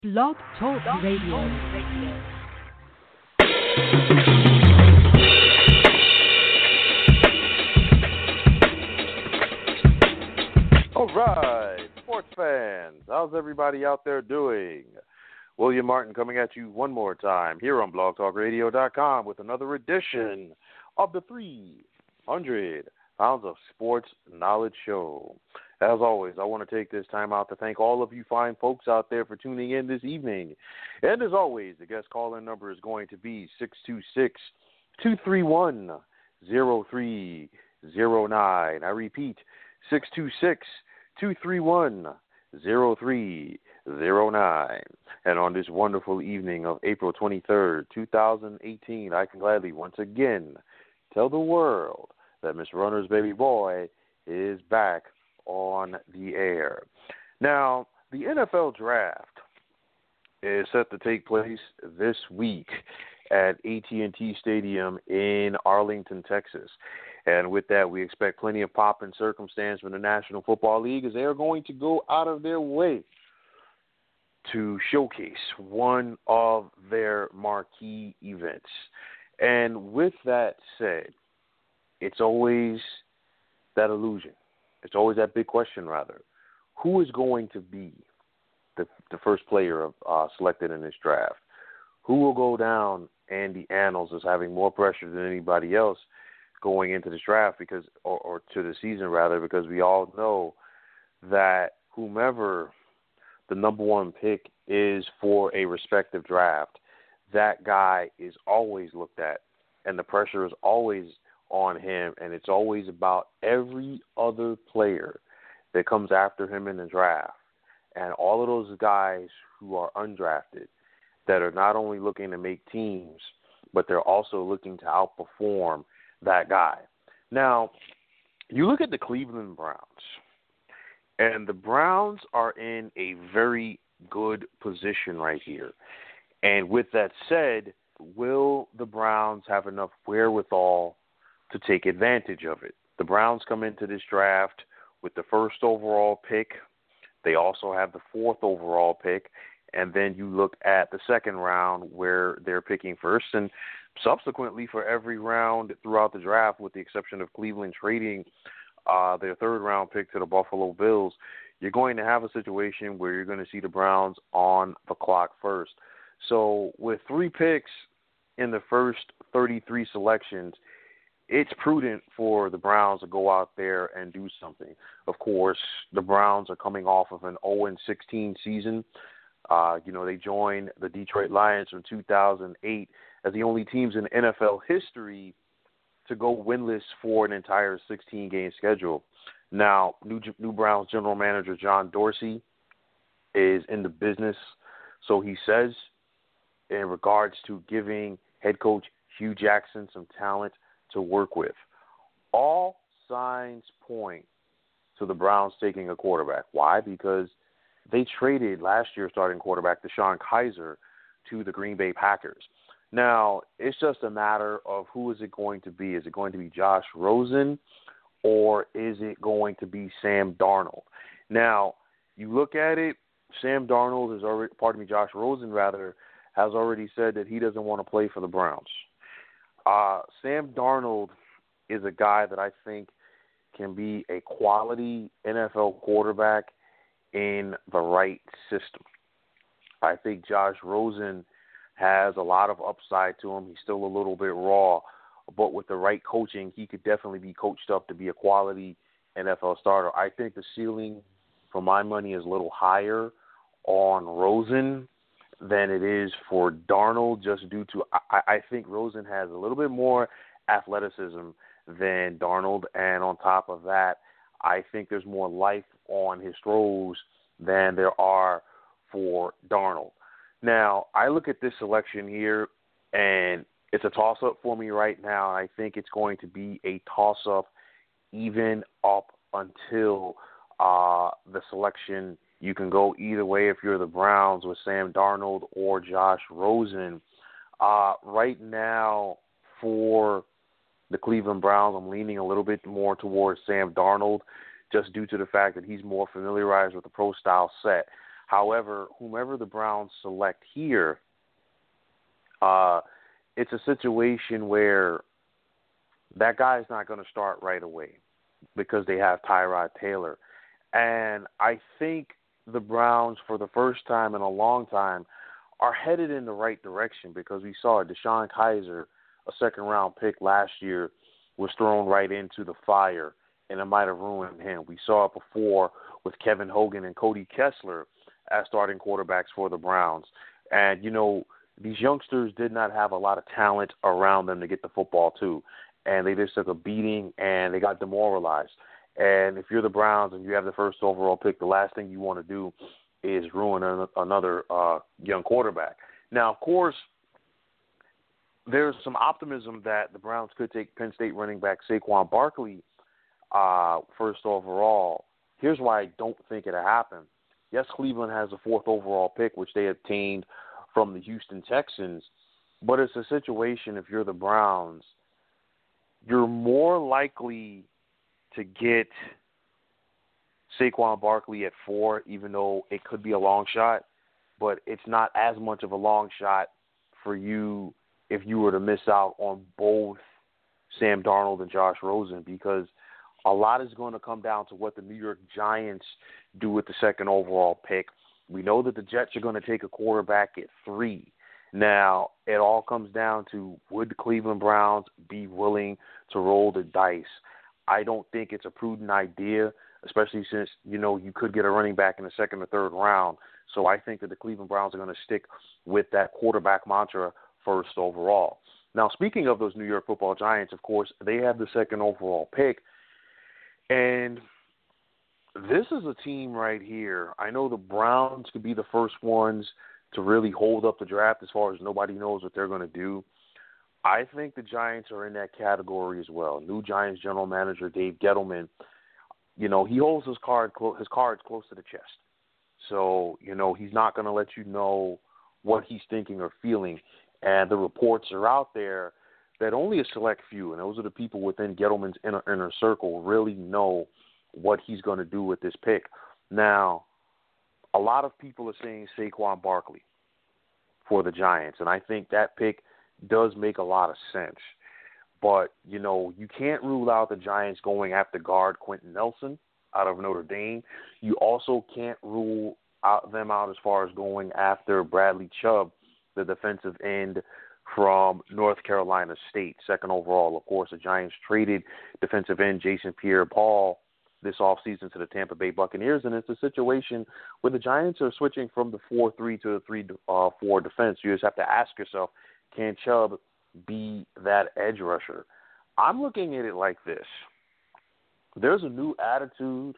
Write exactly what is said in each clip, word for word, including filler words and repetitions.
Blog Talk Radio. All right, sports fans, how's everybody out there doing? William Martin coming at you one more time here on blog talk radio dot com with another edition of the three hundred Pounds of Sports Knowledge Show. As always, I want to take this time out to thank all of you fine folks out there for tuning in this evening. And as always, the guest call-in number is going to be six two six, two three one, zero three zero nine. I repeat, six two six, two three one, zero three zero nine. And on this wonderful evening of April twenty-third, two thousand eighteen, I can gladly once again tell the world that Miss Runner's baby boy is back on the air. Now, the N F L draft is set to take place this week at A T and T Stadium in Arlington, Texas. And with that, we expect plenty of pop and circumstance from the National Football League as they are going to go out of their way to showcase one of their marquee events. And with that said, it's always that illusion. It's always that big question, rather. Who is going to be the, the first player of, uh, selected in this draft? Who will go down in the annals as having more pressure than anybody else going into this draft, because, or, or to the season, rather, because we all know that whomever the number one pick is for a respective draft, that guy is always looked at, and the pressure is always on him, and it's always about every other player that comes after him in the draft. And all of those guys who are undrafted that are not only looking to make teams, but they're also looking to outperform that guy. Now, you look at the Cleveland Browns, and the Browns are in a very good position right here. And with that said, will the Browns have enough wherewithal to take advantage of it? The Browns come into this draft with the first overall pick. They also have the fourth overall pick. And then you look at the second round where they're picking first. And subsequently for every round throughout the draft, with the exception of Cleveland trading uh, their third round pick to the Buffalo Bills, you're going to have a situation where you're going to see the Browns on the clock first. So with three picks in the first thirty-three selections, it's prudent for the Browns to go out there and do something. Of course, the Browns are coming off of an oh and sixteen season. Uh, you know, they joined the Detroit Lions in two thousand eight as the only teams in N F L history to go winless for an entire sixteen-game schedule. Now, new, new Browns general manager John Dorsey is in the business, so he says, in regards to giving head coach Hugh Jackson some talent to work with. All signs point to the Browns taking a quarterback. Why? Because they traded last year's starting quarterback, DeShone Kizer, to the Green Bay Packers. Now, it's just a matter of who is it going to be. Is it going to be Josh Rosen, or is it going to be Sam Darnold? Now, you look at it, Sam Darnold is already, pardon me, Josh Rosen, rather, has already said that he doesn't want to play for the Browns. Uh, Sam Darnold is a guy that I think can be a quality N F L quarterback in the right system. I think Josh Rosen has a lot of upside to him. He's still a little bit raw, but with the right coaching, he could definitely be coached up to be a quality N F L starter. I think the ceiling, for my money, is a little higher on Rosen than it is for Darnold, just due to I, I think Rosen has a little bit more athleticism than Darnold, and on top of that, I think there's more life on his throws than there are for Darnold. Now, I look at this selection here, and it's a toss-up for me right now. I think it's going to be a toss-up even up until uh, the selection. You can go either way if you're the Browns with Sam Darnold or Josh Rosen. Uh, right now, for the Cleveland Browns, I'm leaning a little bit more towards Sam Darnold just due to the fact that he's more familiarized with the pro-style set. However, whomever the Browns select here, uh, it's a situation where that guy's not going to start right away because they have Tyrod Taylor. And I think the Browns, for the first time in a long time, are headed in the right direction because we saw Deshaun Kaiser, a second-round pick last year, was thrown right into the fire, and it might have ruined him. We saw it before with Kevin Hogan and Cody Kessler as starting quarterbacks for the Browns. And, you know, these youngsters did not have a lot of talent around them to get the football to, and they just took a beating and they got demoralized. And if you're the Browns and you have the first overall pick, the last thing you want to do is ruin an, another uh, young quarterback. Now, of course, there's some optimism that the Browns could take Penn State running back Saquon Barkley uh, first overall. Here's why I don't think it'll happen. Yes, Cleveland has a fourth overall pick, which they obtained from the Houston Texans, but it's a situation, if you're the Browns, you're more likely to get Saquon Barkley at four, even though it could be a long shot, but it's not as much of a long shot for you if you were to miss out on both Sam Darnold and Josh Rosen, because a lot is going to come down to what the New York Giants do with the second overall pick. We know that the Jets are going to take a quarterback at three. Now, it all comes down to, would the Cleveland Browns be willing to roll the dice? I don't think it's a prudent idea, especially since, you know, you could get a running back in the second or third round. So I think that the Cleveland Browns are going to stick with that quarterback mantra first overall. Now, speaking of those New York Football Giants, of course, they have the second overall pick. And this is a team right here. I know the Browns could be the first ones to really hold up the draft as far as nobody knows what they're going to do. I think the Giants are in that category as well. New Giants general manager Dave Gettleman, you know, he holds his card clo- his cards close to the chest. So, you know, he's not going to let you know what he's thinking or feeling. And the reports are out there that only a select few, and those are the people within Gettleman's inner, inner circle, really know what he's going to do with this pick. Now, a lot of people are saying Saquon Barkley for the Giants, and I think that pick does make a lot of sense. But, you know, you can't rule out the Giants going after guard Quentin Nelson out of Notre Dame. You also can't rule out them out as far as going after Bradley Chubb, the defensive end from North Carolina State, second overall. Of course, the Giants traded defensive end Jason Pierre-Paul this offseason to the Tampa Bay Buccaneers, and it's a situation where the Giants are switching from the four three to the three four defense. You just have to ask yourself, can Chubb be that edge rusher? I'm looking at it like this. There's a new attitude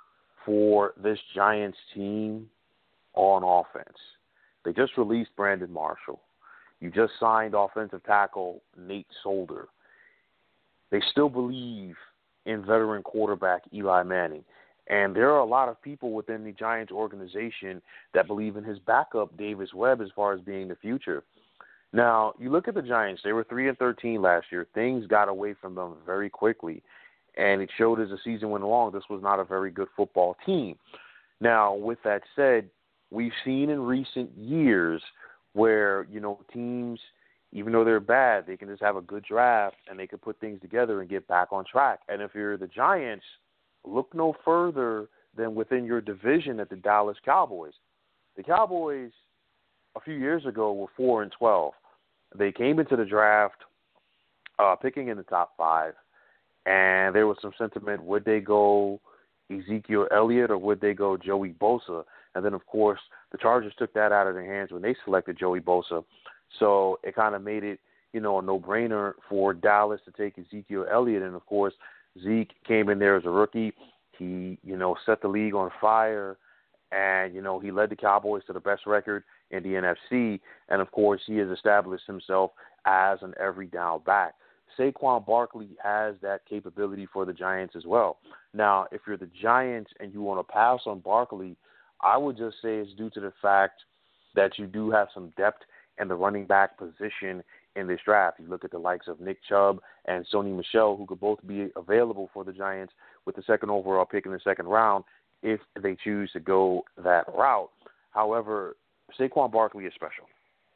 for this Giants team on offense. They just released Brandon Marshall. You just signed offensive tackle Nate Solder. They still believe in veteran quarterback Eli Manning. And there are a lot of people within the Giants organization that believe in his backup, Davis Webb, as far as being the future. Now, you look at the Giants. They were three and thirteen last year. Things got away from them very quickly. And it showed as the season went along, this was not a very good football team. Now, with that said, we've seen in recent years where, you know, teams, even though they're bad, they can just have a good draft and they can put things together and get back on track. And if you're the Giants, look no further than within your division at the Dallas Cowboys. The Cowboys, a few years ago, were four and twelve. They came into the draft uh, picking in the top five, and there was some sentiment, would they go Ezekiel Elliott or would they go Joey Bosa? And then, of course, the Chargers took that out of their hands when they selected Joey Bosa. So it kind of made it, you know, a no-brainer for Dallas to take Ezekiel Elliott. And, of course, Zeke came in there as a rookie. He, you know, set the league on fire. And, you know, he led the Cowboys to the best record in the N F C. And, of course, he has established himself as an every down back. Saquon Barkley has that capability for the Giants as well. Now, if you're the Giants and you want to pass on Barkley, I would just say it's due to the fact that you do have some depth in the running back position in this draft. You look at the likes of Nick Chubb and Sony Michel, who could both be available for the Giants with the second overall pick in the second round if they choose to go that route. However, Saquon Barkley is special.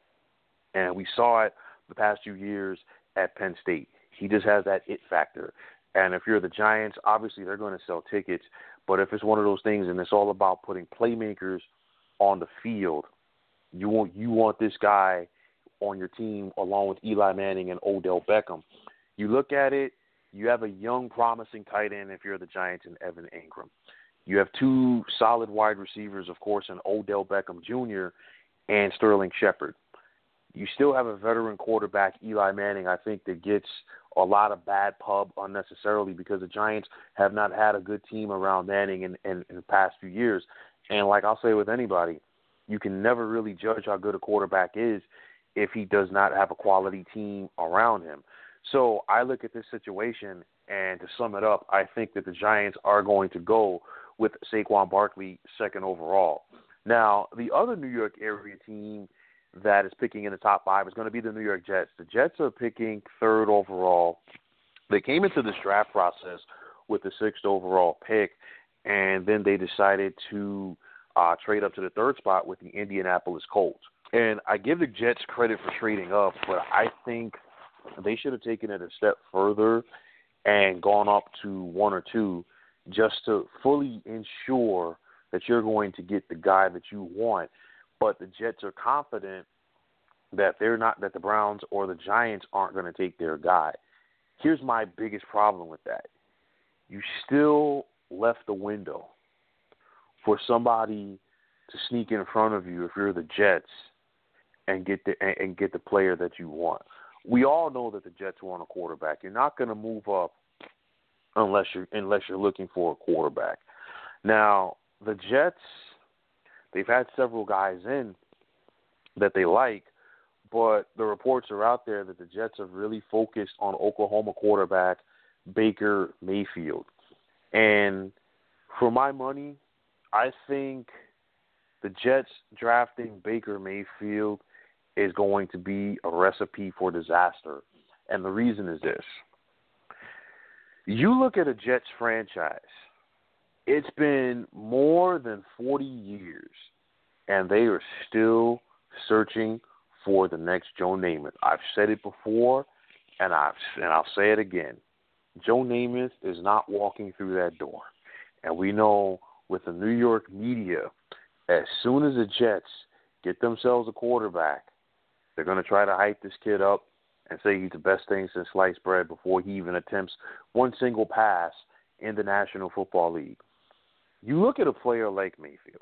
And we saw it the past few years at Penn State. He just has that it factor. And if you're the Giants, obviously they're going to sell tickets. But if it's one of those things and it's all about putting playmakers on the field, you want you want this guy on your team along with Eli Manning and Odell Beckham. You look at it, you have a young, promising tight end if you're the Giants and Evan Ingram. You have two solid wide receivers, of course, in Odell Beckham Junior and Sterling Shepard. You still have a veteran quarterback, Eli Manning, I think, that gets a lot of bad pub unnecessarily because the Giants have not had a good team around Manning in, in, in the past few years. And like I'll say with anybody, you can never really judge how good a quarterback is if he does not have a quality team around him. So I look at this situation, and to sum it up, I think that the Giants are going to go with Saquon Barkley second overall. Now, the other New York area team that is picking in the top five is going to be the New York Jets. The Jets are picking third overall. They came into this draft process with the sixth overall pick, and then they decided to uh, trade up to the third spot with the Indianapolis Colts. And I give the Jets credit for trading up, but I think they should have taken it a step further and gone up to one or two just to fully ensure that you're going to get the guy that you want. But the Jets are confident that they're not, that the Browns or the Giants aren't going to take their guy. Here's my biggest problem with that. You still left the window for somebody to sneak in front of you if you're the Jets and get the and get the player that you want. We all know that the Jets want a quarterback. You're not going to move up unless you're unless you're looking for a quarterback. Now, the Jets, they've had several guys in that they like, but the reports are out there that the Jets have really focused on Oklahoma quarterback Baker Mayfield. And for my money, I think the Jets drafting Baker Mayfield is going to be a recipe for disaster. And the reason is this. You look at a Jets franchise, it's been more than forty years, and they are still searching for the next Joe Namath. I've said it before, and, I've, and I'll say it again. Joe Namath is not walking through that door. And we know with the New York media, as soon as the Jets get themselves a quarterback, they're going to try to hype this kid up and say he's the best thing since sliced bread before he even attempts one single pass in the National Football League. You look at a player like Mayfield.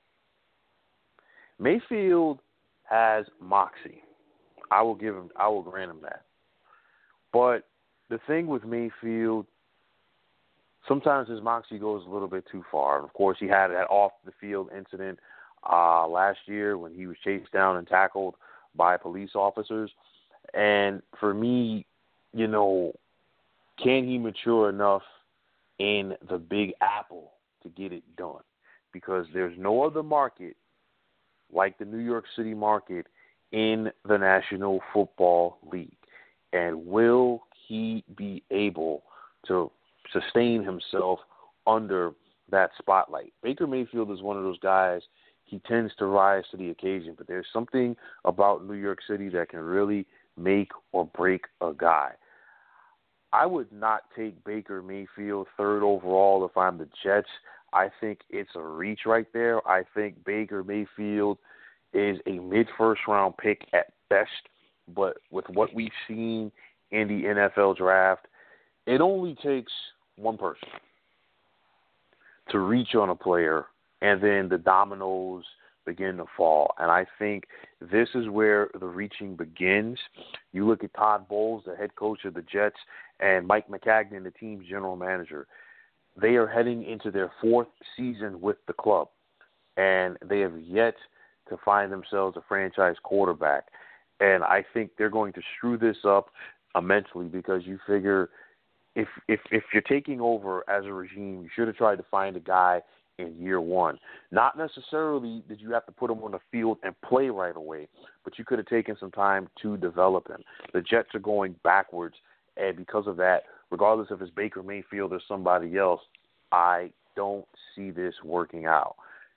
Mayfield has moxie. I will give him, I will grant him that. But the thing with Mayfield, sometimes his moxie goes a little bit too far. And of course, he had that off-the-field incident uh, last year when he was chased down and tackled by police officers. And for me, you know, can he mature enough in the Big Apple to get it done? Because there's no other market like the New York City market in the National Football League. And will he be able to sustain himself under that spotlight? Baker Mayfield is one of those guys, he tends to rise to the occasion, but there's something about New York City that can really make or break a guy. I would not take Baker Mayfield third overall if I'm the Jets. I think it's a reach right there. I think Baker Mayfield is a mid-first round pick at best, but with what we've seen in the N F L draft, it only takes one person to reach on a player, and then the dominoes begin to fall. And I think this is where the reaching begins. You look at Todd Bowles, the head coach of the Jets, and Mike Maccagnan, the team's general manager. They are heading into their fourth season with the club, and they have yet to find themselves a franchise quarterback. And I think they're going to screw this up immensely because you figure if if if you're taking over as a regime, you should have tried to find a guy in year one. Not necessarily did you have to put him on the field and play right away, but you could have taken some time to develop him. The Jets are going backwards, and because of that, regardless if it's Baker Mayfield or somebody else, I don't see this working out.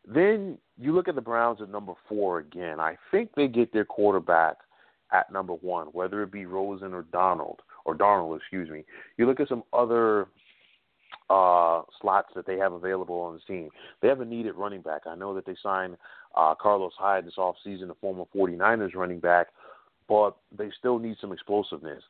Then you look at the Browns at number four again. I think they get their quarterback at number one, whether it be Rosen or Donald, or Darnold, excuse me. You look at some other uh, slots that they have available on the team. They have a needed running back. I know that they signed uh, Carlos Hyde this offseason, the former 49ers running back, but they still need some explosiveness.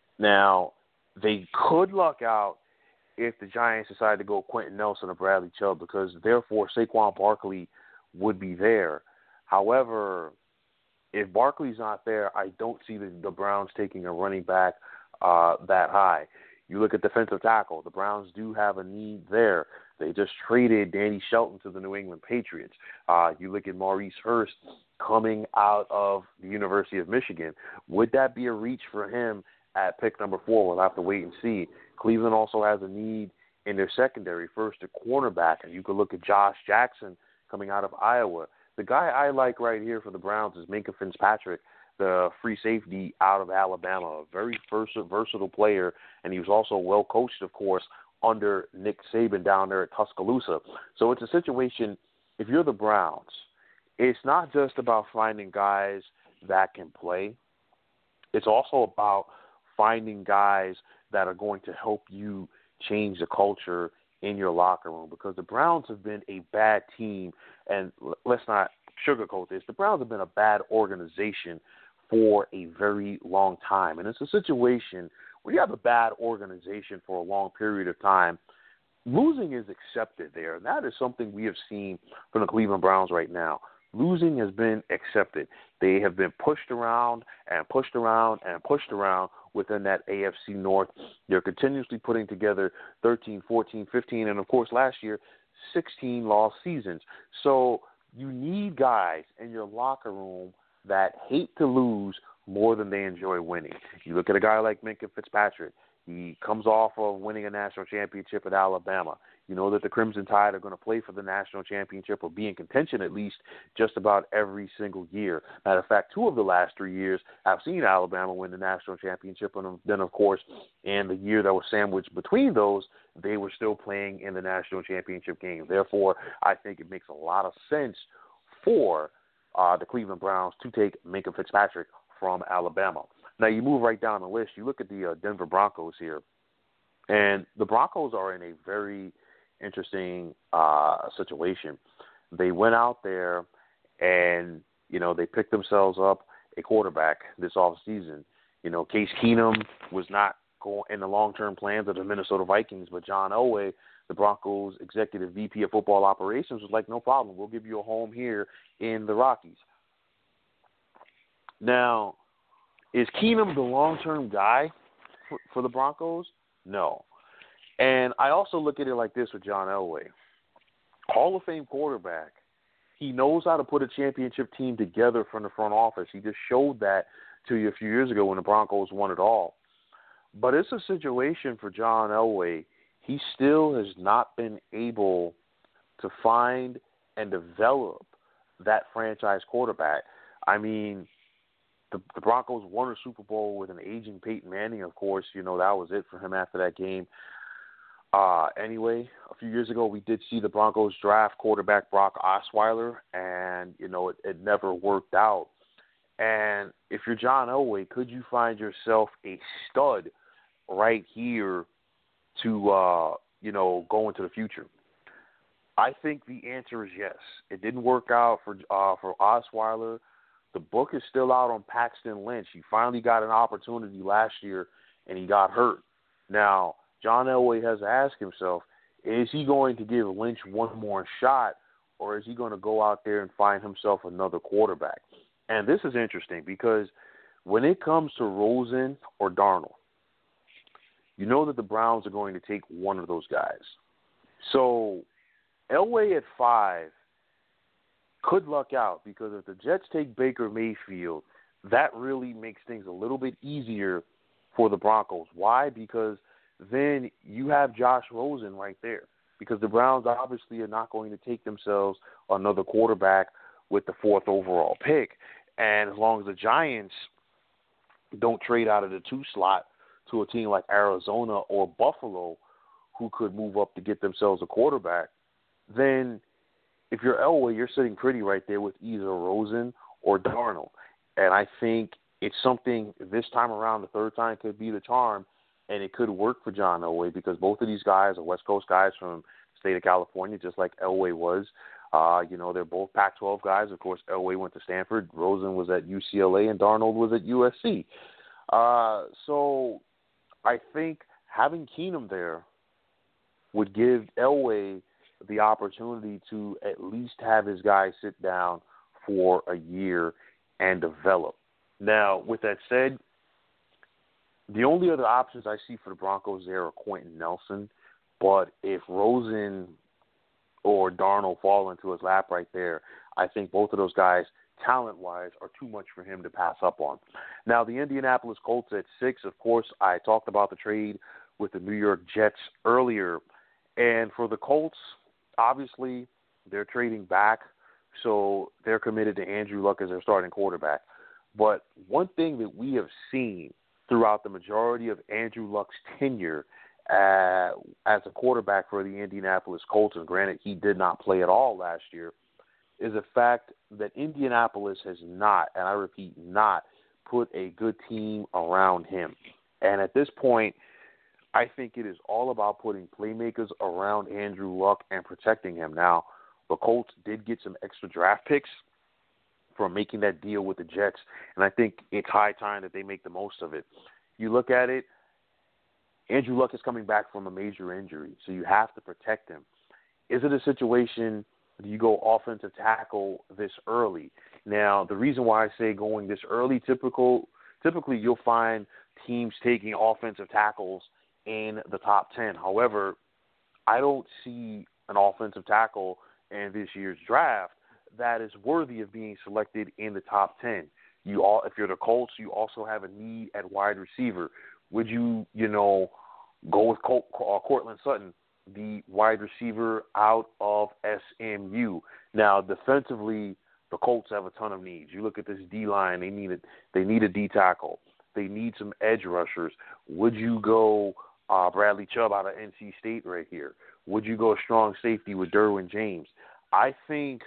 Now, they could luck out if the Giants decide to go Quentin Nelson or Bradley Chubb, because therefore Saquon Barkley would be there. However, if Barkley's not there, I don't see the, the Browns taking a running back uh, that high. You look at defensive tackle. The Browns do have a need there. They just traded Danny Shelton to the New England Patriots. Uh, you look at Maurice Hurst coming out of the University of Michigan. Would that be a reach for him at pick number four? We'll have to wait and see. Cleveland also has a need in their secondary, first a cornerback, and you could look at Josh Jackson coming out of Iowa. The guy I like right here for the Browns is Minkah Fitzpatrick, the free safety out of Alabama, a very versatile player, and he was also well coached, of course, under Nick Saban down there at Tuscaloosa. So it's a situation, if you're the Browns, it's not just about finding guys that can play. It's also about finding guys that are going to help you change the culture in your locker room, because the Browns have been a bad team, and let's not sugarcoat this. The Browns have been a bad organization for a very long time, and it's a situation where you have a bad organization for a long period of time. Losing is accepted there, and that is something we have seen from the Cleveland Browns right now. Losing has been accepted. They have been pushed around and pushed around and pushed around within that A F C North. They're continuously putting together thirteen, fourteen, fifteen, and, of course, last year, sixteen lost seasons. So you need guys in your locker room that hate to lose more than they enjoy winning. You look at a guy like Minkah Fitzpatrick. He comes off of winning a national championship at Alabama. You know that the Crimson Tide are going to play for the national championship, or be in contention at least, just about every single year. Matter of fact, two of the last three years I've seen Alabama win the national championship, and then, of course, in the year that was sandwiched between those, they were still playing in the national championship game. Therefore, I think it makes a lot of sense for uh, the Cleveland Browns to take Minkah Fitzpatrick from Alabama. Now, you move right down the list. You look at the uh, Denver Broncos here, and the Broncos are in a very interesting uh, situation. They went out there and, you know, they picked themselves up a quarterback this offseason. You know, Case Keenum was not going in the long-term plans of the Minnesota Vikings, but John Elway, the Broncos executive V P of football operations, was like, no problem, we'll give you a home here in the Rockies. Now, is Keenum the long-term guy for, for the Broncos? No. And I also look at it like this with John Elway. Hall of Fame quarterback. He knows how to put a championship team together from the front office. He just showed that to you a few years ago when the Broncos won it all. But it's a situation for John Elway. He still has not been able to find and develop that franchise quarterback. I mean, The, the Broncos won a Super Bowl with an aging Peyton Manning, of course. You know, that was it for him after that game. Uh, anyway, a few years ago, we did see the Broncos draft quarterback Brock Osweiler, and, you know, it, it never worked out. And if you're John Elway, could you find yourself a stud right here to, uh, you know, go into the future? I think the answer is yes. It didn't work out for uh, for Osweiler. The book is still out on Paxton Lynch. He finally got an opportunity last year, and he got hurt. Now, John Elway has to ask himself, is he going to give Lynch one more shot, or is he going to go out there and find himself another quarterback? And this is interesting because when it comes to Rosen or Darnold, you know that the Browns are going to take one of those guys. So Elway at five could luck out, because if the Jets take Baker Mayfield, that really makes things a little bit easier for the Broncos. Why? Because then you have Josh Rosen right there, because the Browns obviously are not going to take themselves another quarterback with the fourth overall pick. And as long as the Giants don't trade out of the two slot to a team like Arizona or Buffalo, who could move up to get themselves a quarterback, then if you're Elway, you're sitting pretty right there with either Rosen or Darnold. And I think it's something this time around, the third time could be the charm, and it could work for John Elway because both of these guys are West Coast guys from the state of California, just like Elway was. Uh, you know, they're both Pac twelve guys. Of course, Elway went to Stanford. Rosen was at U C L A, and Darnold was at U S C. Uh, so I think having Keenum there would give Elway the opportunity to at least have his guys sit down for a year and develop. Now, with that said, the only other options I see for the Broncos there are Quentin Nelson, but if Rosen or Darnold fall into his lap right there, I think both of those guys, talent-wise, are too much for him to pass up on. Now, the Indianapolis Colts at six, of course, I talked about the trade with the New York Jets earlier. And for the Colts, obviously, they're trading back, so they're committed to Andrew Luck as their starting quarterback. But one thing that we have seen throughout the majority of Andrew Luck's tenure uh, as a quarterback for the Indianapolis Colts, and granted he did not play at all last year, is the fact that Indianapolis has not, and I repeat, not put a good team around him. And at this point, I think it is all about putting playmakers around Andrew Luck and protecting him. Now, the Colts did get some extra draft picks from making that deal with the Jets, and I think it's high time that they make the most of it. You look at it, Andrew Luck is coming back from a major injury, so you have to protect him. Is it a situation do you go offensive tackle this early? Now, the reason why I say going this early, typical, typically you'll find teams taking offensive tackles in the top ten. However, I don't see an offensive tackle in this year's draft that is worthy of being selected in the top ten. You all, if you're the Colts, you also have a need at wide receiver. Would you, you know, go with Col- uh, Cortland Sutton, the wide receiver out of S M U? Now, defensively, the Colts have a ton of needs. You look at this D-line, they need a, they need a D tackle. They need some edge rushers. Would you go uh, Bradley Chubb out of N C State right here? Would you go a strong safety with Derwin James? I think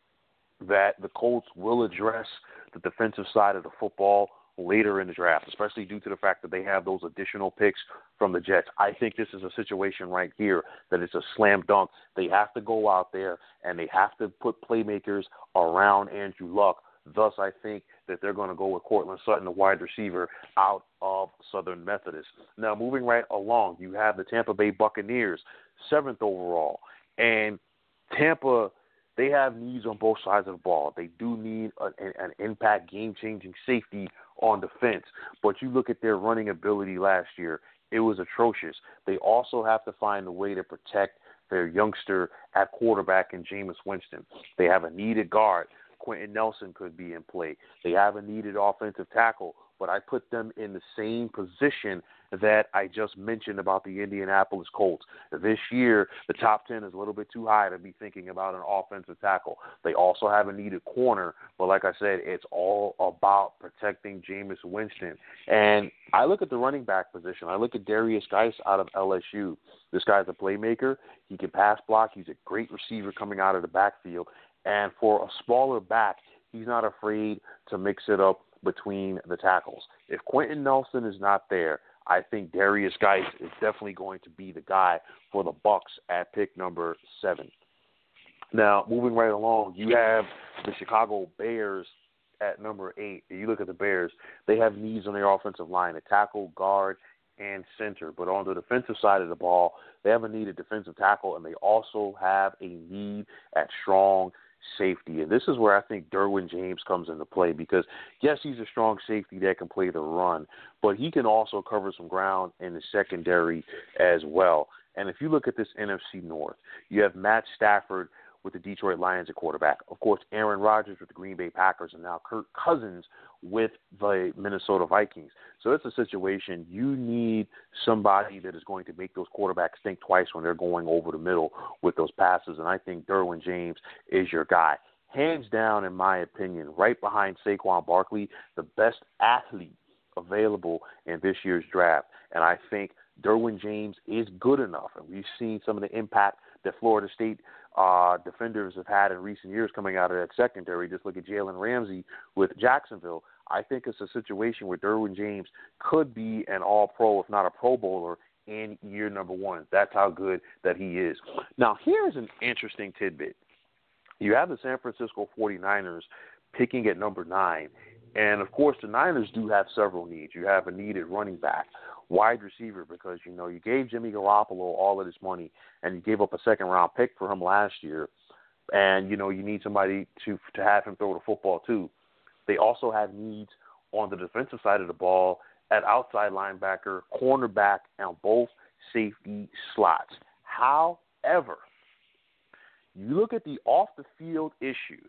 that the Colts will address the defensive side of the football later in the draft, especially due to the fact that they have those additional picks from the Jets. I think this is a situation right here that it's a slam dunk. They have to go out there and they have to put playmakers around Andrew Luck. Thus, I think that they're going to go with Cortland Sutton, the wide receiver, out of Southern Methodist. Now, moving right along, you have the Tampa Bay Buccaneers, seventh overall. And Tampa, they have needs on both sides of the ball. They do need an, an impact, game-changing safety on defense. But you look at their running ability last year, it was atrocious. They also have to find a way to protect their youngster at quarterback in Jameis Winston. They have a needed guard. Quentin Nelson could be in play. They have a needed offensive tackle, but I put them in the same position that I just mentioned about the Indianapolis Colts. This year, the top ten is a little bit too high to be thinking about an offensive tackle. They also have a needed corner, but like I said, it's all about protecting Jameis Winston. And I look at the running back position. I look at Darius Geis out of L S U. This guy's a playmaker. He can pass block. He's a great receiver coming out of the backfield. And for a smaller back, he's not afraid to mix it up between the tackles. If Quentin Nelson is not there, I think Darius Geis is definitely going to be the guy for the Bucs at pick number seven. Now, moving right along, you have the Chicago Bears at number eight. If you look at the Bears, they have needs on their offensive line, a tackle, guard, and center. But on the defensive side of the ball, they have a need at defensive tackle, and they also have a need at strong safety. And this is where I think Derwin James comes into play because, yes, he's a strong safety that can play the run, but he can also cover some ground in the secondary as well. And if you look at this N F C North, you have Matt Stafford with the Detroit Lions at quarterback. Of course, Aaron Rodgers with the Green Bay Packers, and now Kirk Cousins with the Minnesota Vikings. So it's a situation you need somebody that is going to make those quarterbacks think twice when they're going over the middle with those passes, and I think Derwin James is your guy. Hands down, in my opinion, right behind Saquon Barkley, the best athlete available in this year's draft. And I think Derwin James is good enough, and we've seen some of the impact that Florida State uh, defenders have had in recent years coming out of that secondary. Just look at Jalen Ramsey with Jacksonville. I think it's a situation where Derwin James could be an all-pro, if not a Pro Bowler, in year number one. That's how good that he is. Now, here's an interesting tidbit. You have the San Francisco forty-niners picking at number nine. And, of course, the Niners do have several needs. You have a need at running back, wide receiver, because, you know, you gave Jimmy Garoppolo all of this money and you gave up a second-round pick for him last year. And, you know, you need somebody to to have him throw the football, too. They also have needs on the defensive side of the ball at outside linebacker, cornerback, and both safety slots. However, you look at the off-the-field issues,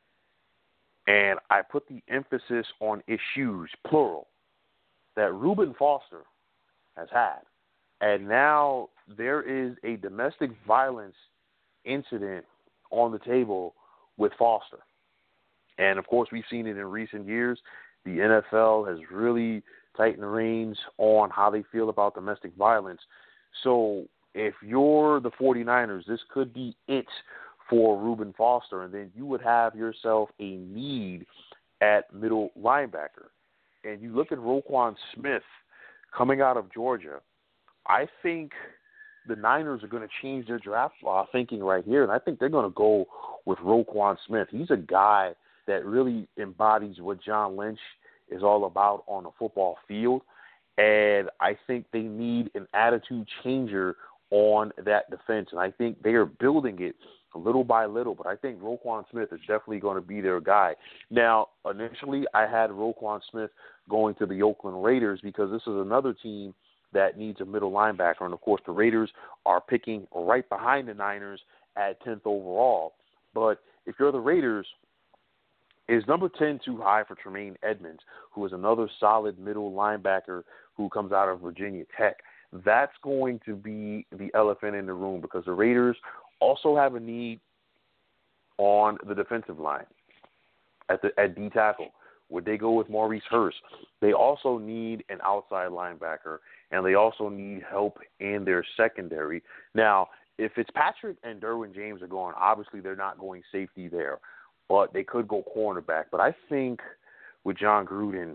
and I put the emphasis on issues, plural, that Reuben Foster has had. And now there is a domestic violence incident on the table with Foster. And, of course, we've seen it in recent years. The N F L has really tightened the reins on how they feel about domestic violence. So if you're the forty-niners, this could be it for Reuben Foster, and then you would have yourself a need at middle linebacker. And you look at Roquan Smith coming out of Georgia, I think the Niners are going to change their draft uh, thinking right here, and I think they're going to go with Roquan Smith. He's a guy that really embodies what John Lynch is all about on the football field, and I think they need an attitude changer on that defense, and I think they are building it little by little, but I think Roquan Smith is definitely going to be their guy. Now, initially, I had Roquan Smith going to the Oakland Raiders because this is another team that needs a middle linebacker, and, of course, the Raiders are picking right behind the Niners at tenth overall. But if you're the Raiders, is number ten too high for Tremaine Edmonds, who is another solid middle linebacker who comes out of Virginia Tech? That's going to be the elephant in the room because the Raiders also have a need on the defensive line at the at D tackle. Would they go with Maurice Hurst? They also need an outside linebacker, and they also need help in their secondary. Now, if Fitzpatrick and Derwin James are going, obviously they're not going safety there, but they could go cornerback. But I think with John Gruden,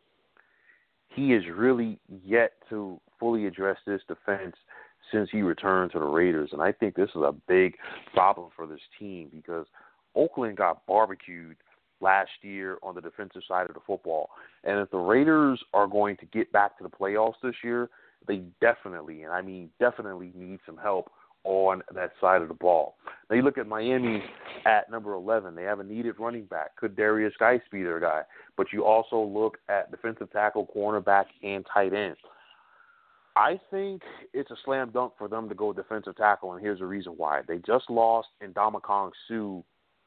he is really yet to fully address this defense since he returned to the Raiders. And I think this is a big problem for this team because Oakland got barbecued last year on the defensive side of the football. And if the Raiders are going to get back to the playoffs this year, they definitely, and I mean definitely, need some help on that side of the ball. Now you look at Miami at number eleven. They have a needed running back. Could Darius Geis be their guy? But you also look at defensive tackle, cornerback, and tight end. I think it's a slam dunk for them to go defensive tackle, and here's the reason why. They just lost Ndamukong Suh.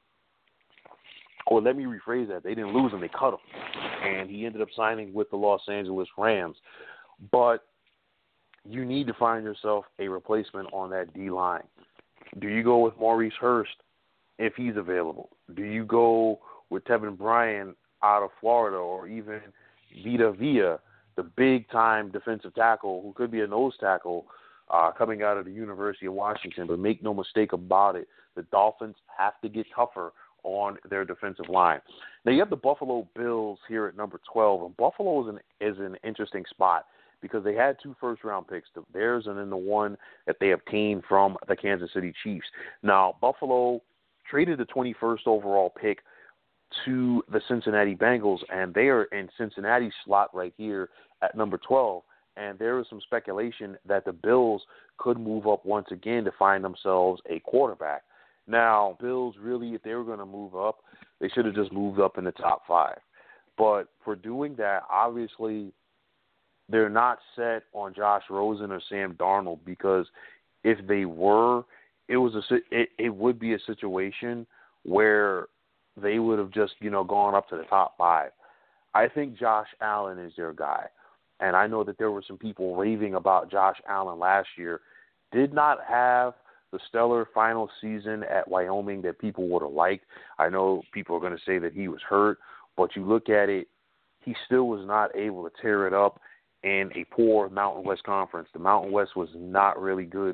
Or let me rephrase that. They didn't lose him. They cut him. And he ended up signing with the Los Angeles Rams. But you need to find yourself a replacement on that D-line. Do you go with Maurice Hurst if he's available? Do you go with Tevin Bryan out of Florida or even Vita Vea, the big-time defensive tackle who could be a nose tackle uh, coming out of the University of Washington? But make no mistake about it, the Dolphins have to get tougher on their defensive line. Now, you have the Buffalo Bills here at number twelve, and Buffalo is an, is an interesting spot because they had two first-round picks, the Bears and then the one that they obtained from the Kansas City Chiefs. Now, Buffalo traded the twenty-first overall pick to the Cincinnati Bengals, and they are in Cincinnati's slot right here at number twelve. And there is some speculation that the Bills could move up once again to find themselves a quarterback. Now, Bills really, if they were going to move up, they should have just moved up in the top five. But for doing that, obviously, they're not set on Josh Rosen or Sam Darnold because if they were, it was a it, it would be a situation where they would have just, you know, gone up to the top five. I think Josh Allen is their guy. And I know that there were some people raving about Josh Allen last year. Did not have the stellar final season at Wyoming that people would have liked. I know people are going to say that he was hurt, but you look at it, he still was not able to tear it up in a poor Mountain West Conference. The Mountain West was not really good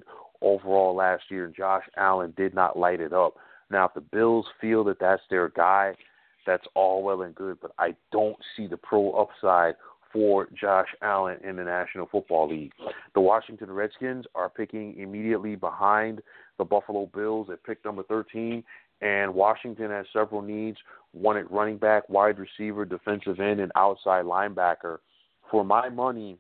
overall last year, and Josh Allen did not light it up. Now, if the Bills feel that that's their guy, that's all well and good, but I don't see the pro upside for Josh Allen in the National Football League. The Washington Redskins are picking immediately behind the Buffalo Bills at pick number thirteen, and Washington has several needs, one at running back, wide receiver, defensive end, and outside linebacker. For my money,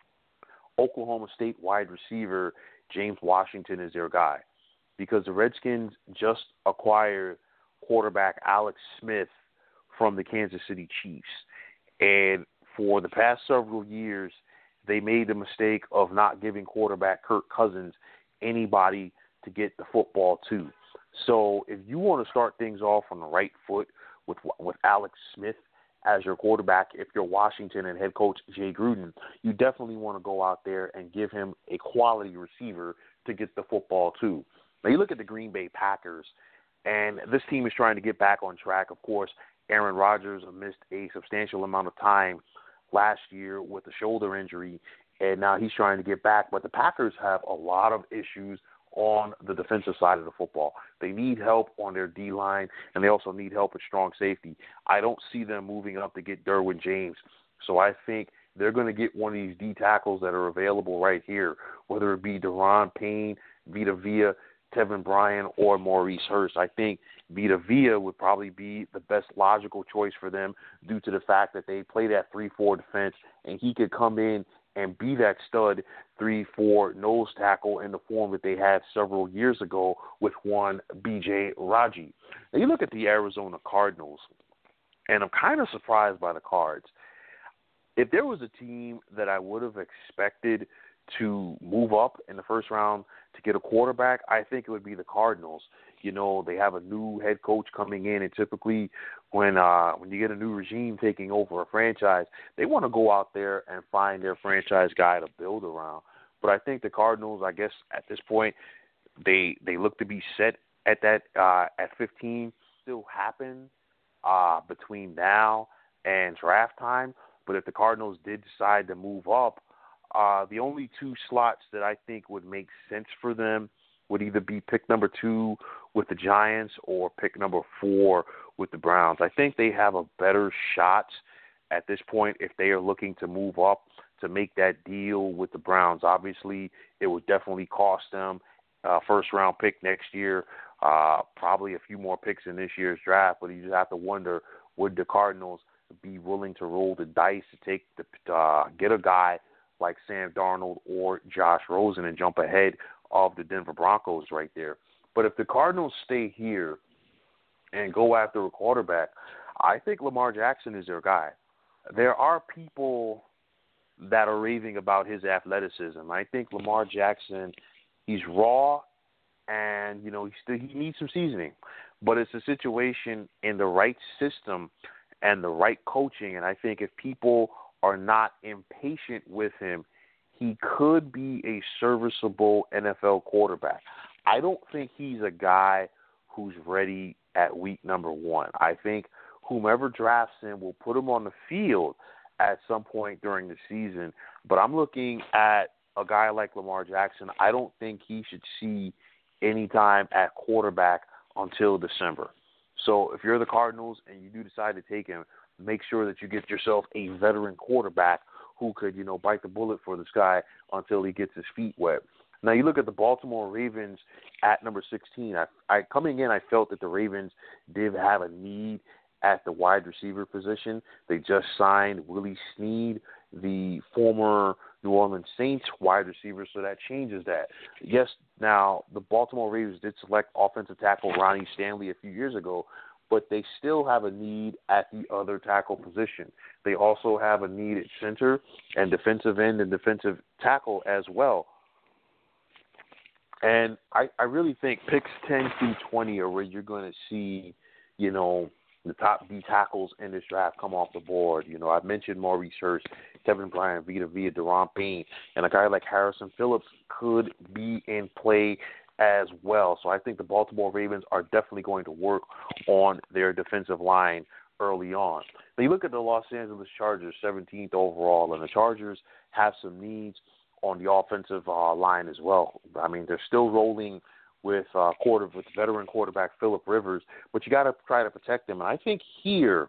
Oklahoma State wide receiver James Washington is their guy, because the Redskins just acquired quarterback Alex Smith from the Kansas City Chiefs. And for the past several years, they made the mistake of not giving quarterback Kirk Cousins anybody to get the football to. So if you want to start things off on the right foot with with Alex Smith as your quarterback, if you're Washington and head coach Jay Gruden, you definitely want to go out there and give him a quality receiver to get the football to. Now, you look at the Green Bay Packers, and this team is trying to get back on track. Of course, Aaron Rodgers missed a substantial amount of time last year with a shoulder injury, and now he's trying to get back. But the Packers have a lot of issues on the defensive side of the football. They need help on their D-line, and they also need help at strong safety. I don't see them moving up to get Derwin James. So I think they're going to get one of these D tackles that are available right here, whether it be Deron Payne, Vita Vea, Tevin Bryan, or Maurice Hurst. I think Vita Vea would probably be the best logical choice for them due to the fact that they play that three four defense, and he could come in and be that stud three four nose tackle in the form that they had several years ago with one B J Raji. Now, you look at the Arizona Cardinals, and I'm kind of surprised by the Cards. If there was a team that I would have expected to move up in the first round to get a quarterback, I think it would be the Cardinals. You know, they have a new head coach coming in, and typically when uh, when you get a new regime taking over a franchise, they want to go out there and find their franchise guy to build around. But I think the Cardinals, I guess at this point, they they look to be set at that uh, at fifteen. Still happen uh, between now and draft time. But if the Cardinals did decide to move up, uh, the only two slots that I think would make sense for them would either be pick number two with the Giants or pick number four with the Browns. I think they have a better shot at this point if they are looking to move up to make that deal with the Browns. Obviously, it would definitely cost them a first-round pick next year, uh, probably a few more picks in this year's draft, but you just have to wonder, would the Cardinals be willing to roll the dice to take the uh, get a guy like Sam Darnold or Josh Rosen and jump ahead of the Denver Broncos right there? But if the Cardinals stay here and go after a quarterback, I think Lamar Jackson is their guy. There are people that are raving about his athleticism. I think Lamar Jackson, he's raw, and you know he still he needs some seasoning. But it's a situation in the right system and the right coaching, and I think if people are not impatient with him, he could be a serviceable N F L quarterback. I don't think he's a guy who's ready at week number one. I think whomever drafts him will put him on the field at some point during the season. But I'm looking at a guy like Lamar Jackson. I don't think he should see any time at quarterback until December. So if you're the Cardinals and you do decide to take him, make sure that you get yourself a veteran quarterback who could, you know, bite the bullet for this guy until he gets his feet wet. Now, you look at the Baltimore Ravens at number sixteen. I, I coming in, I felt that the Ravens did have a need at the wide receiver position. They just signed Willie Snead, the former New Orleans Saints wide receiver, so that changes that. Yes, now, the Baltimore Ravens did select offensive tackle Ronnie Stanley a few years ago, but they still have a need at the other tackle position. They also have a need at center and defensive end and defensive tackle as well. And I, I really think picks ten through twenty are where you're going to see, you know, the top D tackles in this draft come off the board. You know, I've mentioned Maurice Hurst, Tevin Bryan, Vita Vea, Deron Payne, and a guy like Harrison Phillips could be in play as well. So I think the Baltimore Ravens are definitely going to work on their defensive line early on. Now you look at the Los Angeles Chargers, seventeenth overall, and the Chargers have some needs on the offensive uh, line as well. I mean, they're still rolling with uh, quarter with veteran quarterback Phillip Rivers, but you got to try to protect them. And I think here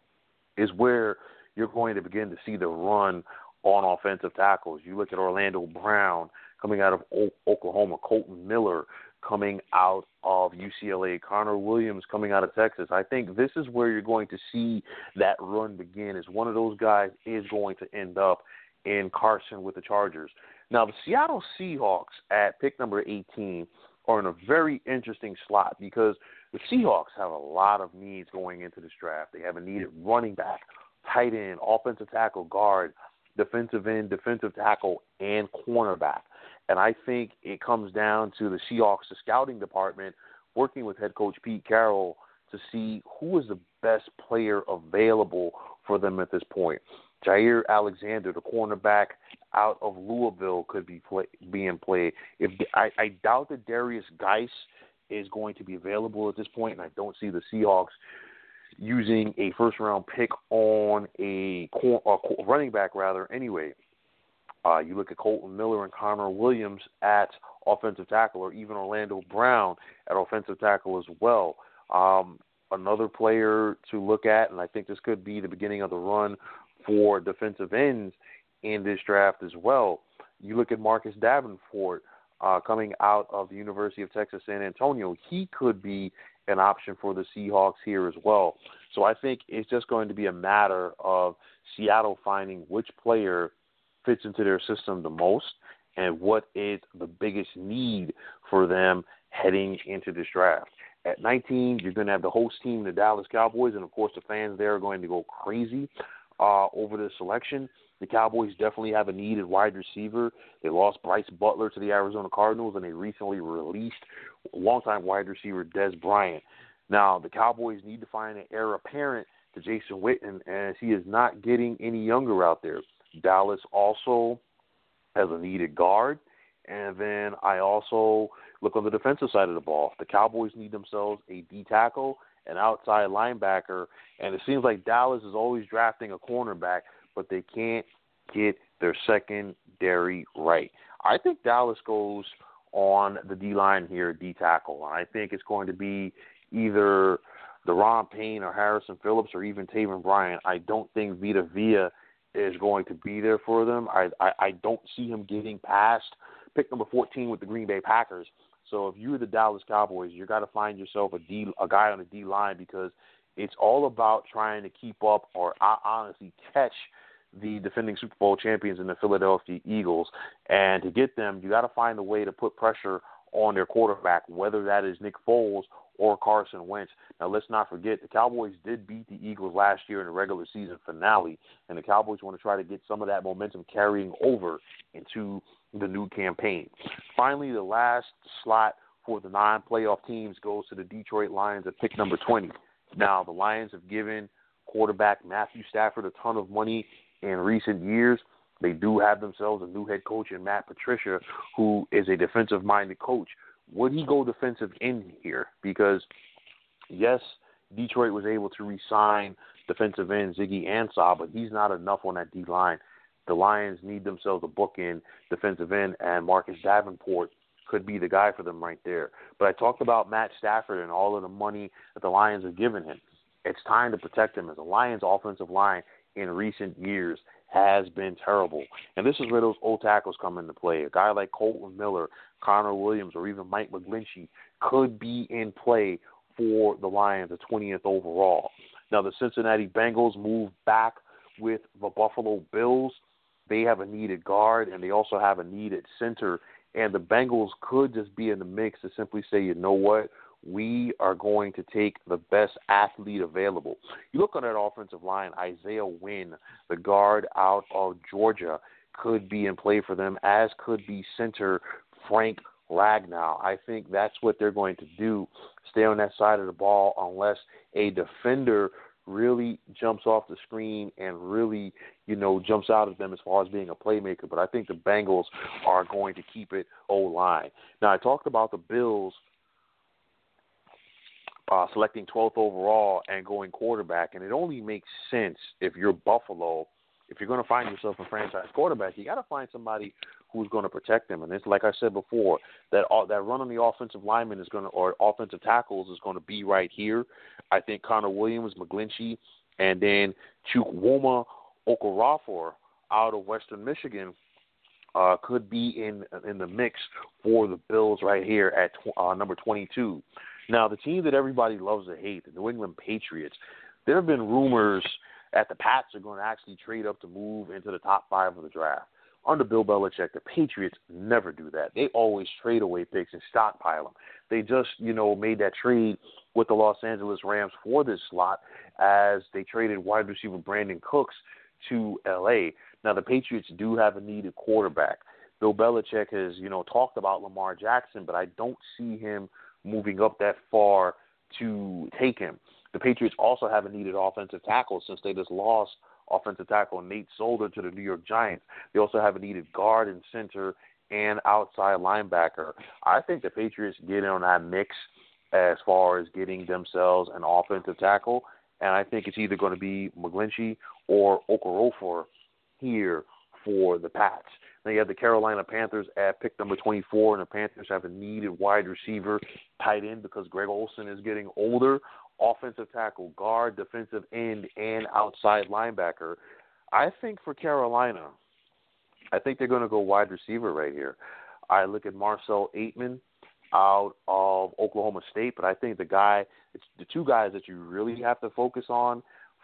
is where you're going to begin to see the run on offensive tackles. You look at Orlando Brown coming out of o- Oklahoma, Colton Miller coming out of U C L A, Connor Williams coming out of Texas. I think this is where you're going to see that run begin, is one of those guys is going to end up in Carson with the Chargers. Now, the Seattle Seahawks at pick number eighteen are in a very interesting slot because the Seahawks have a lot of needs going into this draft. They have a need at running back, tight end, offensive tackle, guard, defensive end, defensive tackle, and cornerback. And I think it comes down to the Seahawks, the scouting department, working with head coach Pete Carroll to see who is the best player available for them at this point. Jair Alexander, the cornerback out of Louisville, could be play, being played. If I, I doubt that Darius Geis is going to be available at this point, and I don't see the Seahawks using a first-round pick on a, cor- a running back, rather, anyway. Uh, you look at Colton Miller and Connor Williams at offensive tackle, or even Orlando Brown at offensive tackle as well. Um, another player to look at, and I think this could be the beginning of the run for defensive ends in this draft as well. You look at Marcus Davenport uh, coming out of the University of Texas San Antonio. He could be an option for the Seahawks here as well. So I think it's just going to be a matter of Seattle finding which player fits into their system the most and what is the biggest need for them heading into this draft. At nineteen, you're going to have the host team, the Dallas Cowboys, and, of course, the fans there are going to go crazy uh, over this selection. The Cowboys definitely have a need at wide receiver. They lost Bryce Butler to the Arizona Cardinals, and they recently released longtime wide receiver Dez Bryant. Now, the Cowboys need to find an heir apparent to Jason Witten, as he is not getting any younger out there. Dallas also has a needed guard. And then I also look on the defensive side of the ball. The Cowboys need themselves a D tackle, an outside linebacker, and it seems like Dallas is always drafting a cornerback, but they can't get their secondary right. I think Dallas goes on the D-line here, D tackle. And I think it's going to be either Deron Payne or Harrison Phillips or even Taven Bryan. I don't think Vita Vea is going to be there for them. I, I, I don't see him getting past pick number fourteen with the Green Bay Packers. So if you're the Dallas Cowboys, you got to find yourself a D, a guy on the D line, because it's all about trying to keep up or honestly catch the defending Super Bowl champions in the Philadelphia Eagles. And to get them, you got to find a way to put pressure on their quarterback, whether that is Nick Foles or Carson Wentz. Now, let's not forget, the Cowboys did beat the Eagles last year in the regular season finale, and the Cowboys want to try to get some of that momentum carrying over into the new campaign. Finally, the last slot for the non-playoff teams goes to the Detroit Lions at pick number twenty. Now, the Lions have given quarterback Matthew Stafford a ton of money in recent years. They do have themselves a new head coach in Matt Patricia, who is a defensive-minded coach. Would he go defensive end here? Because, yes, Detroit was able to re-sign defensive end Ziggy Ansah, but he's not enough on that D-line. The Lions need themselves a bookend defensive end, and Marcus Davenport could be the guy for them right there. But I talked about Matt Stafford and all of the money that the Lions have given him. It's time to protect him, as the Lions' offensive line in recent years has been terrible. And this is where those old tackles come into play. A guy like Colton Miller, Connor Williams, or even Mike McGlinchey could be in play for the Lions, the twentieth overall. Now, the Cincinnati Bengals move back with the Buffalo Bills. They have a needed guard, and they also have a needed center. And the Bengals could just be in the mix to simply say, you know what, we are going to take the best athlete available. You look on that offensive line, Isaiah Wynn, the guard out of Georgia, could be in play for them, as could be center Frank Ragnow. I think that's what they're going to do, stay on that side of the ball unless a defender really jumps off the screen and really, you know, jumps out at them as far as being a playmaker. But I think the Bengals are going to keep it O-line. Now, I talked about the Bills uh, selecting twelfth overall and going quarterback, and it only makes sense if you're Buffalo if you're going to find yourself a franchise quarterback, you got to find somebody who's going to protect him. And it's like I said before, that all, that run on the offensive lineman is going to, or offensive tackles is going to be right here. I think Connor Williams, McGlinchey, and then Chukwuma Okorafor out of Western Michigan uh, could be in in the mix for the Bills right here at uh, number twenty-two. Now, the team that everybody loves to hate, the New England Patriots, there have been rumors that the Pats are going to actually trade up to move into the top five of the draft. Under Bill Belichick, the Patriots never do that. They always trade away picks and stockpile them. They just, you know, made that trade with the Los Angeles Rams for this slot as they traded wide receiver Brandon Cooks to L A. Now, the Patriots do have a needed quarterback. Bill Belichick has, you know, talked about Lamar Jackson, but I don't see him moving up that far to take him. The Patriots also have a needed offensive tackle since they just lost offensive tackle Nate Solder to the New York Giants. They also have a needed guard and center and outside linebacker. I think the Patriots get in on that mix as far as getting themselves an offensive tackle, and I think it's either going to be McGlinchey or Okorafor here for the Pats. Now you have the Carolina Panthers at pick number twenty-four, and the Panthers have a needed wide receiver, tight end because Greg Olsen is getting older, offensive tackle, guard, defensive end, and outside linebacker. I think for Carolina, I think they're going to go wide receiver right here. I look at Marcel Aitman out of Oklahoma State, but I think the guy, it's the two guys that you really have to focus on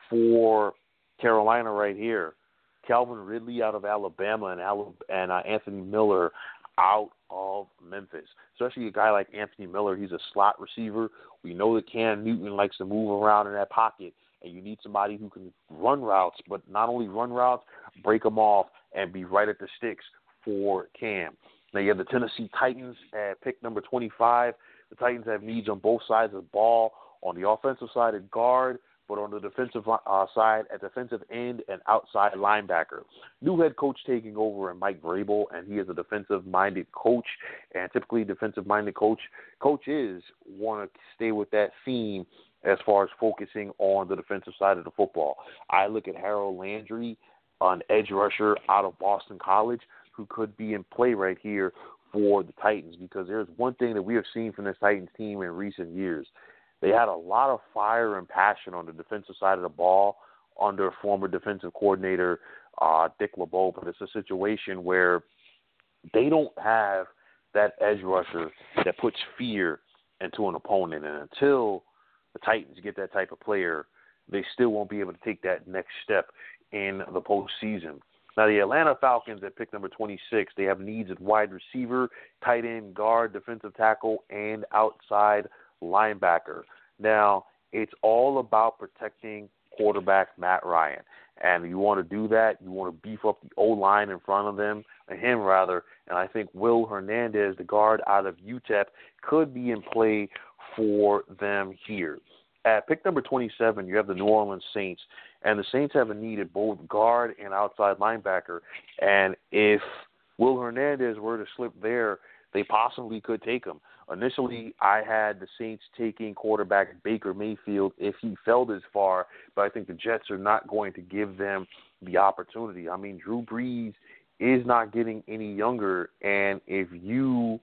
for Carolina right here, Calvin Ridley out of Alabama and, Alabama, and uh, Anthony Miller out of Memphis. Especially a guy like Anthony Miller, he's a slot receiver. We know that Cam Newton likes to move around in that pocket, and you need somebody who can run routes, but not only run routes, break them off and be right at the sticks for Cam. Now you have the Tennessee Titans at pick number twenty-five. The Titans have needs on both sides of the ball. On the offensive side at guard, but on the defensive uh, side at defensive end and outside linebacker. New head coach taking over in Mike Vrabel, and he is a defensive-minded coach. And typically defensive-minded coach coaches want to stay with that theme as far as focusing on the defensive side of the football. I look at Harold Landry, an edge rusher out of Boston College, who could be in play right here for the Titans, because there's one thing that we have seen from this Titans team in recent years. They had a lot of fire and passion on the defensive side of the ball under former defensive coordinator uh, Dick LeBeau, but it's a situation where they don't have that edge rusher that puts fear into an opponent. And until the Titans get that type of player, they still won't be able to take that next step in the postseason. Now, the Atlanta Falcons at pick number twenty-six, they have needs at wide receiver, tight end, guard, defensive tackle, and outside linebacker. Now, it's all about protecting quarterback Matt Ryan. And you want to do that, you want to beef up the O-line in front of them, and him rather, and I think Will Hernandez, the guard out of U T E P, could be in play for them here. At pick number twenty-seven, you have the New Orleans Saints, and the Saints have a need at both guard and outside linebacker. And if Will Hernandez were to slip there, they possibly could take him. Initially, I had the Saints taking quarterback Baker Mayfield if he fell this far, but I think the Jets are not going to give them the opportunity. I mean, Drew Brees is not getting any younger, and if you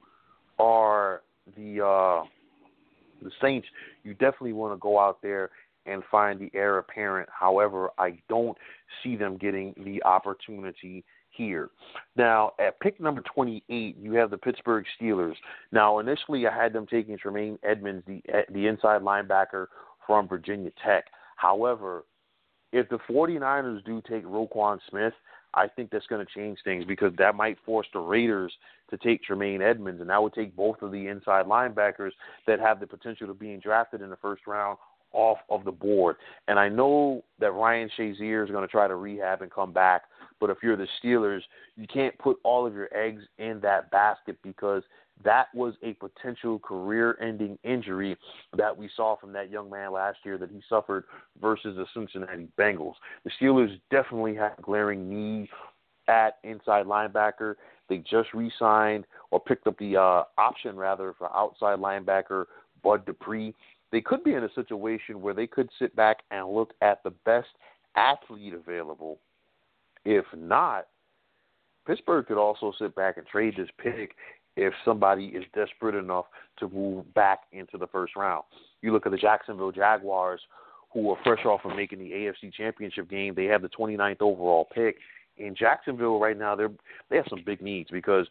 are the uh, the Saints, you definitely want to go out there and find the heir apparent. However, I don't see them getting the opportunity here. Now, at pick number twenty-eight, you have the Pittsburgh Steelers. Now, initially, I had them taking Tremaine Edmonds, the the inside linebacker from Virginia Tech. However, if the 49ers do take Roquan Smith, I think that's going to change things, because that might force the Raiders to take Tremaine Edmonds, and that would take both of the inside linebackers that have the potential of being drafted in the first round off of the board. And I know that Ryan Shazier is going to try to rehab and come back, but if you're the Steelers, you can't put all of your eggs in that basket, because that was a potential career-ending injury that we saw from that young man last year that he suffered versus the Cincinnati Bengals. The Steelers definitely have a glaring need at inside linebacker. They just re-signed or picked up the uh, option, rather, for outside linebacker Bud Dupree. They could be in a situation where they could sit back and look at the best athlete available If not, Pittsburgh could also sit back and trade this pick if somebody is desperate enough to move back into the first round. You look at the Jacksonville Jaguars, who are fresh off of making the A F C Championship game. They have the twenty-ninth overall pick. In Jacksonville right now, they're they have some big needs because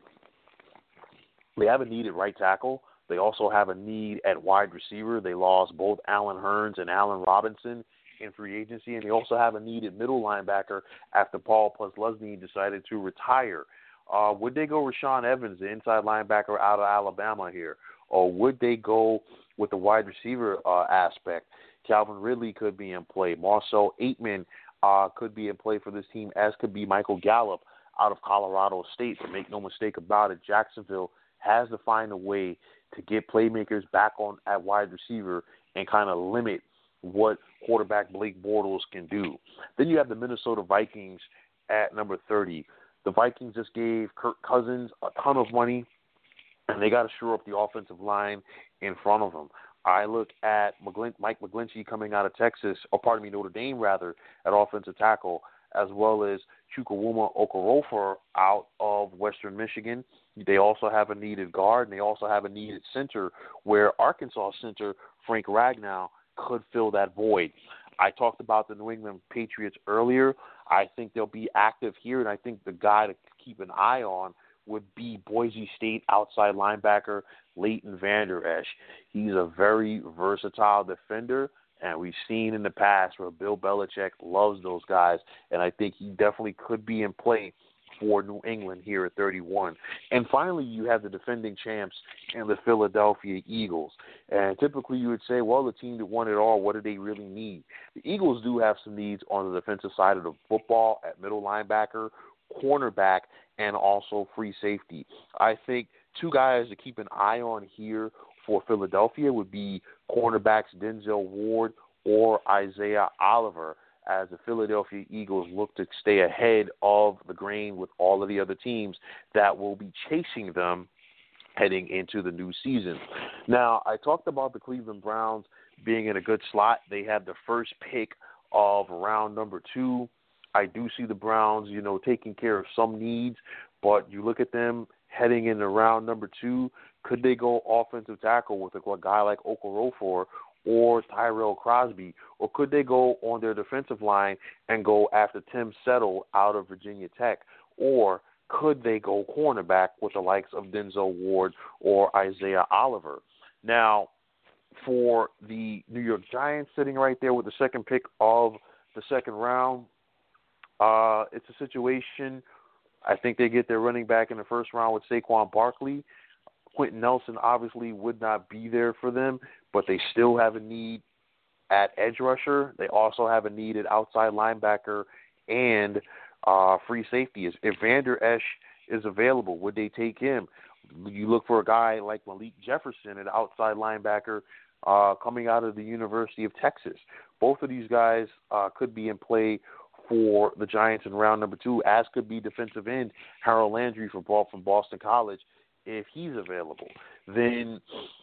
they have a need at right tackle. They also have a need at wide receiver. They lost both Allen Hurns and Allen Robinson in free agency, and they also have a need at middle linebacker after Paul Posluszny decided to retire. Uh, would they go Rashaan Evans, the inside linebacker out of Alabama here, or would they go with the wide receiver uh, aspect? Calvin Ridley could be in play. Marcel Aitman uh, could be in play for this team, as could be Michael Gallup out of Colorado State. But make no mistake about it, Jacksonville has to find a way to get playmakers back on at wide receiver and kind of limit what quarterback Blake Bortles can do. Then you have the Minnesota Vikings at number thirty. The Vikings just gave Kirk Cousins a ton of money, and they got to shore up the offensive line in front of them. I look at McGlin- Mike McGlinchey coming out of Texas, or pardon me, Notre Dame rather, at offensive tackle, as well as Chukwuma Okorofor out of Western Michigan. They also have a needed guard, and they also have a needed center, where Arkansas center Frank Ragnow could fill that void. I talked about the New England Patriots earlier. I think they'll be active here, and I think the guy to keep an eye on would be Boise State outside linebacker Leighton Vander Esch. He's a very versatile defender, and we've seen in the past where Bill Belichick loves those guys, and I think he definitely could be in play for New England here at thirty-one. And finally, you have the defending champs and the Philadelphia Eagles. And typically you would say, well, the team that won it all, what do they really need? The Eagles do have some needs on the defensive side of the football at middle linebacker, cornerback, and also free safety. I think two guys to keep an eye on here for Philadelphia would be cornerbacks Denzel Ward or Isaiah Oliver, as the Philadelphia Eagles look to stay ahead of the grain with all of the other teams that will be chasing them heading into the new season. Now, I talked about the Cleveland Browns being in a good slot. They had the first pick of round number two. I do see the Browns, you know, taking care of some needs, but you look at them heading into round number two, could they go offensive tackle with a guy like Okorofor or Tyrell Crosby, or could they go on their defensive line and go after Tim Settle out of Virginia Tech, or could they go cornerback with the likes of Denzel Ward or Isaiah Oliver? Now, for the New York Giants sitting right there with the second pick of the second round, uh, it's a situation, I think they get their running back in the first round with Saquon Barkley. Quentin Nelson obviously would not be there for them, but they still have a need at edge rusher. They also have a need at outside linebacker and uh, free safety. If Vander Esch is available, would they take him? You look for a guy like Malik Jefferson, an outside linebacker uh, coming out of the University of Texas. Both of these guys uh, could be in play for the Giants in round number two, as could be defensive end Harold Landry from Boston College if he's available. Then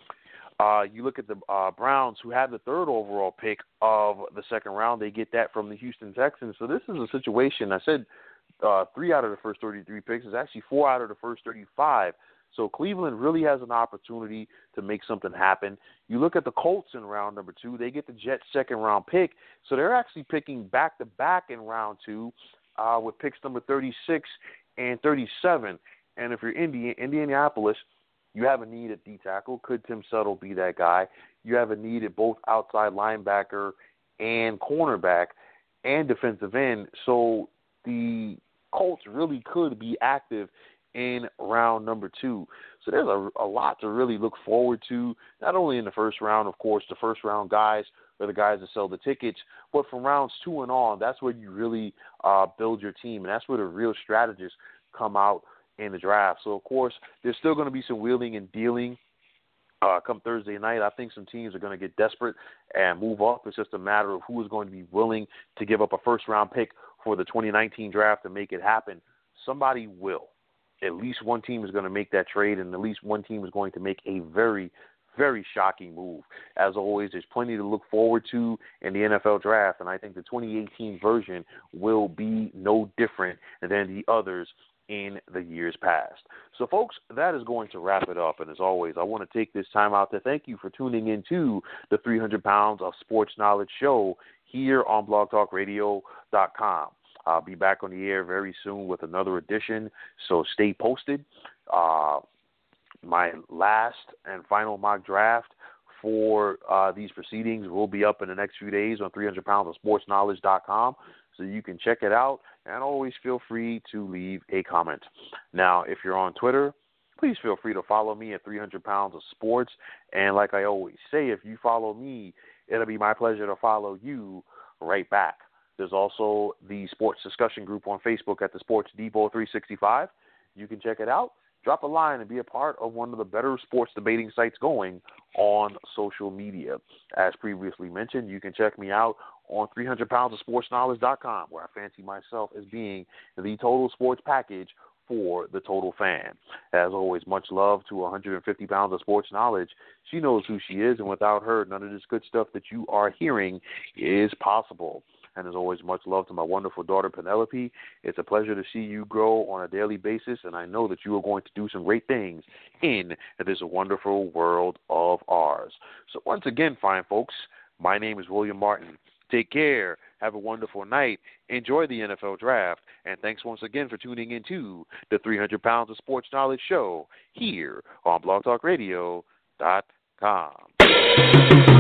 uh, you look at the uh, Browns, who have the third overall pick of the second round. They get that from the Houston Texans. So this is a situation, I said uh, three out of the first thirty-three picks. It's actually four out of the first thirty-five. So Cleveland really has an opportunity to make something happen. You look at the Colts in round number two. They get the Jets' second-round pick. So they're actually picking back-to-back in round two uh, with picks number thirty-six and thirty-seven. And if you're Indian, Indianapolis, you have a need at D-tackle. Could Tim Settle be that guy? You have a need at both outside linebacker and cornerback and defensive end. So the Colts really could be active in round number two. So there's a, a lot to really look forward to, not only in the first round, of course, the first round guys are the guys that sell the tickets, but from rounds two and on, that's where you really uh, build your team, and that's where the real strategists come out in the draft. So, of course, there's still going to be some wheeling and dealing uh, come Thursday night. I think some teams are going to get desperate and move up. It's just a matter of who is going to be willing to give up a first-round pick for the twenty nineteen draft to make it happen. Somebody will. At least one team is going to make that trade, and at least one team is going to make a very very shocking move. As always, there's plenty to look forward to in the N F L draft, and I think the twenty eighteen version will be no different than the others in the years past. So, folks, that is going to wrap it up. And as always, I want to take this time out to thank you for tuning into the three hundred pounds of Sports Knowledge show here on blog talk radio dot com. I'll be back on the air very soon with another edition, so stay posted. Uh, my last and final mock draft for uh, these proceedings will be up in the next few days on three hundred pounds of sports knowledge dot com, so you can check it out, and always feel free to leave a comment. Now, if you're on Twitter, please feel free to follow me at three hundred pounds of sports, and like I always say, if you follow me, it'll be my pleasure to follow you right back. There's also the sports discussion group on Facebook at the Sports Depot three sixty-five. You can check it out. Drop a line and be a part of one of the better sports debating sites going on social media. As previously mentioned, you can check me out on three hundred pounds of sports knowledge dot com, where I fancy myself as being the total sports package for the total fan. As always, much love to one hundred fifty pounds of sports knowledge. She knows who she is, and without her, none of this good stuff that you are hearing is possible. And as always, much love to my wonderful daughter, Penelope. It's a pleasure to see you grow on a daily basis, and I know that you are going to do some great things in this wonderful world of ours. So once again, fine folks, my name is William Martin. Take care. Have a wonderful night. Enjoy the N F L draft. And thanks once again for tuning into the three hundred pounds of Sports Knowledge show here on blog talk radio dot com.